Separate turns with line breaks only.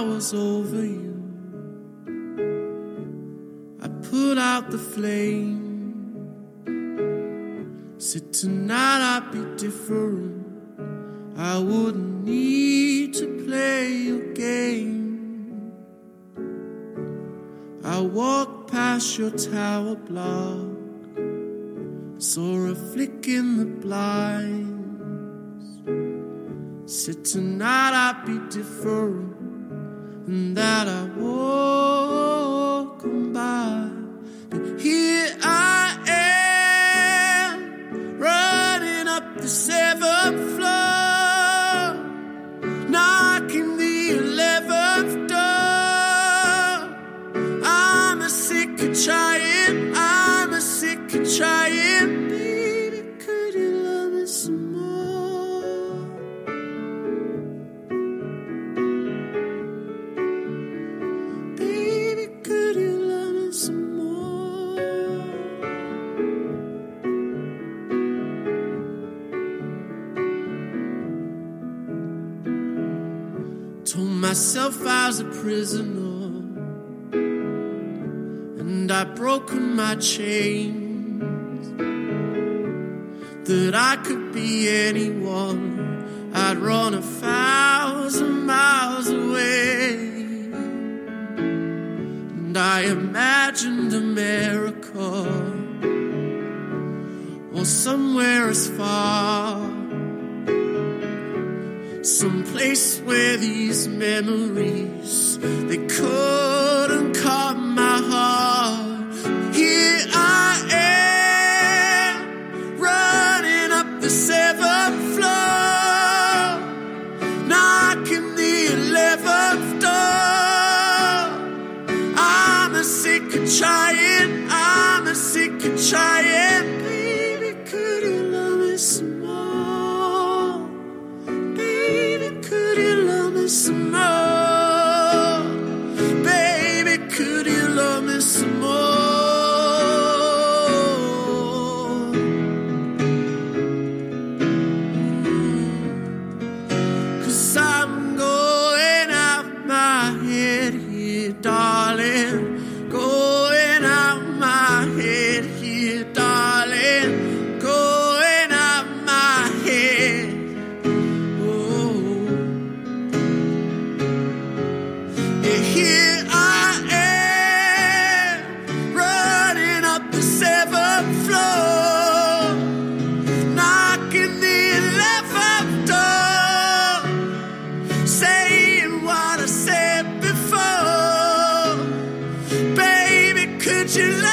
flowers over you. I put out the flame. Said tonight I'd be different. I wouldn't need to play your game. I walked past your tower block, saw a flick in the blinds. Said tonight I'd be different, and that I won't come by. But here I am, running up the 7th floor, knocking the 11th door. I'm a sick of trying, I'm a sick of trying. Baby, could you love me some more? Baby, could you love me some more? Told myself I was a prisoner, and I'd broken my chains, that I could be anyone. I'd run 1,000 miles away, and I imagined America, or somewhere as far, some place where these memories, they couldn't cut my heart. Here I am, running up the 7th floor, knocking the 11th door. I'm a sick of trying, I'm a sick of trying. Baby, could you love me some more? Baby, could you love me some more? Baby, could you love me some more? 'Cause I'm going out my head here, darling. Going out my head here, darling. Going out my head. Oh. Yeah, here I am, running up the 7th floor, knocking the 11th door, saying what I said before. Baby, could you